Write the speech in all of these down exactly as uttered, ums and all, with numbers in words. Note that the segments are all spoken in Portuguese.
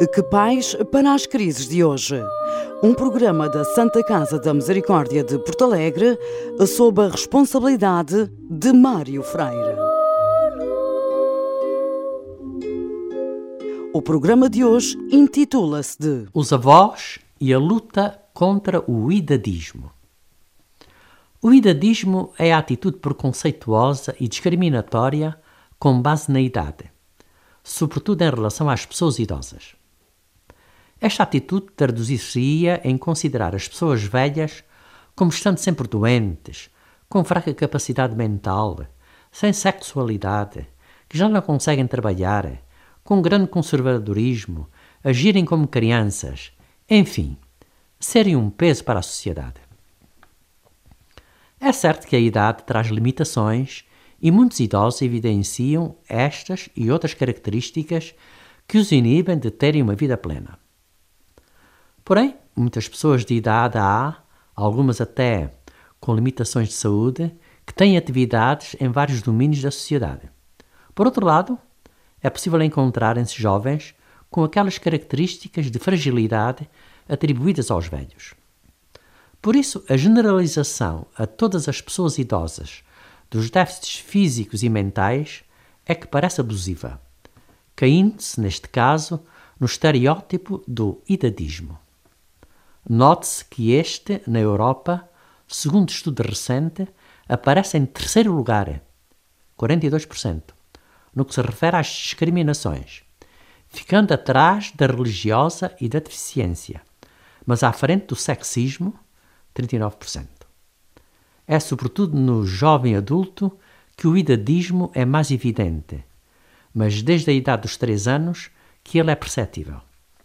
Que Pais para as Crises de Hoje. Um programa da Santa Casa da Misericórdia de Porto Alegre, sob a responsabilidade de Mário Freire. O programa de hoje intitula-se de Os avós e a luta contra o idadismo. O idadismo é a atitude preconceituosa e discriminatória com base na idade, sobretudo em relação às pessoas idosas. Esta atitude traduzir-se-ia em considerar as pessoas velhas como estando sempre doentes, com fraca capacidade mental, sem sexualidade, que já não conseguem trabalhar, com grande conservadorismo, agirem como crianças, enfim, serem um peso para a sociedade. É certo que a idade traz limitações e muitos idosos evidenciam estas e outras características que os inibem de terem uma vida plena. Porém, muitas pessoas de idade há, algumas até com limitações de saúde, que têm atividades em vários domínios da sociedade. Por outro lado, é possível encontrarem-se jovens com aquelas características de fragilidade atribuídas aos velhos. Por isso, a generalização a todas as pessoas idosas dos déficits físicos e mentais é que parece abusiva, caindo-se, neste caso, no estereótipo do idadismo. Note-se que este, na Europa, segundo estudo recente, aparece em terceiro lugar, quarenta e dois por cento, no que se refere às discriminações, ficando atrás da religiosa e da deficiência, mas à frente do sexismo, trinta e nove por cento. É sobretudo no jovem adulto que o idadismo é mais evidente, mas desde a idade dos três anos que ele é perceptível.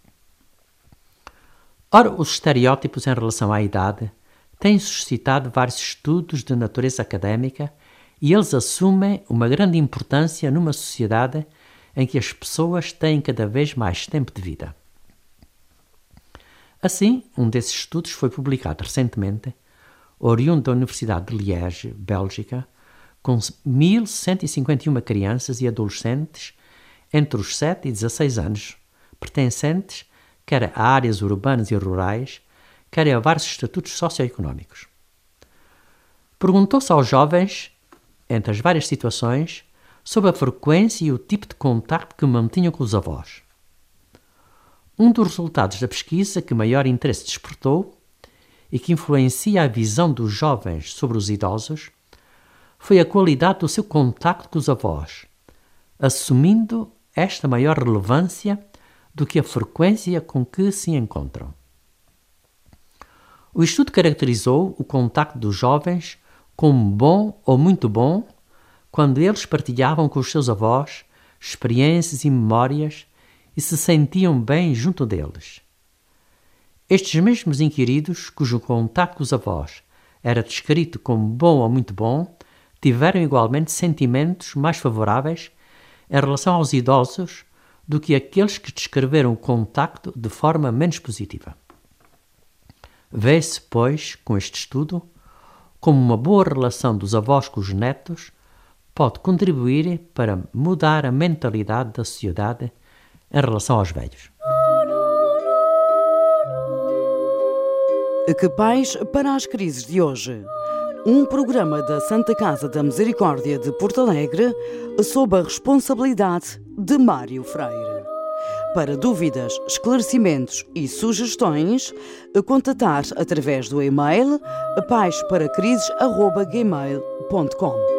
Ora, os estereótipos em relação à idade têm suscitado vários estudos de natureza académica e eles assumem uma grande importância numa sociedade em que as pessoas têm cada vez mais tempo de vida. Assim, um desses estudos foi publicado recentemente, oriundo da Universidade de Liège, Bélgica, com mil cento e cinquenta e uma crianças e adolescentes entre os sete e dezasseis anos, pertencentes quer a áreas urbanas e rurais, quer a vários estatutos socioeconómicos. Perguntou-se aos jovens, entre as várias situações, sobre a frequência e o tipo de contacto que mantinham com os avós. Um dos resultados da pesquisa que maior interesse despertou e que influencia a visão dos jovens sobre os idosos foi a qualidade do seu contacto com os avós, assumindo esta maior relevância do que a frequência com que se encontram. O estudo caracterizou o contacto dos jovens como bom ou muito bom quando eles partilhavam com os seus avós experiências e memórias e se sentiam bem junto deles. Estes mesmos inquiridos, cujo contacto com os avós era descrito como bom ou muito bom, tiveram igualmente sentimentos mais favoráveis em relação aos idosos do que aqueles que descreveram o contacto de forma menos positiva. Vê-se, pois, com este estudo, como uma boa relação dos avós com os netos pode contribuir para mudar a mentalidade da sociedade em relação aos velhos. Que Pais para as Crises de Hoje. Um programa da Santa Casa da Misericórdia de Porto Alegre, sob a responsabilidade de Mário Freire. Para dúvidas, esclarecimentos e sugestões, contatar através do e-mail pais para crises arroba gmail ponto com.